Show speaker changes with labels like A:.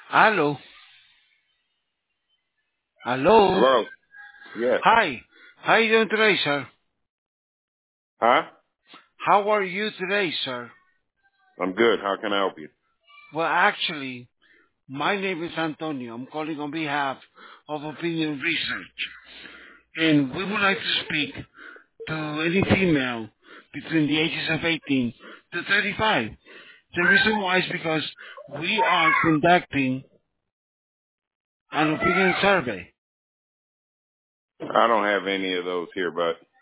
A: Hello. Hello.
B: Hello. Yes.
A: Hi. How are you doing today, sir?
B: Huh?
A: How are you today, sir?
B: I'm good. How can I help you?
A: Well, actually, my name is Antonio. I'm calling on behalf of Opinion Research. And we would like to speak to any female between the ages of 18 to 35. The reason why is because we are conducting an opinion survey.
B: I don't have any of those here, but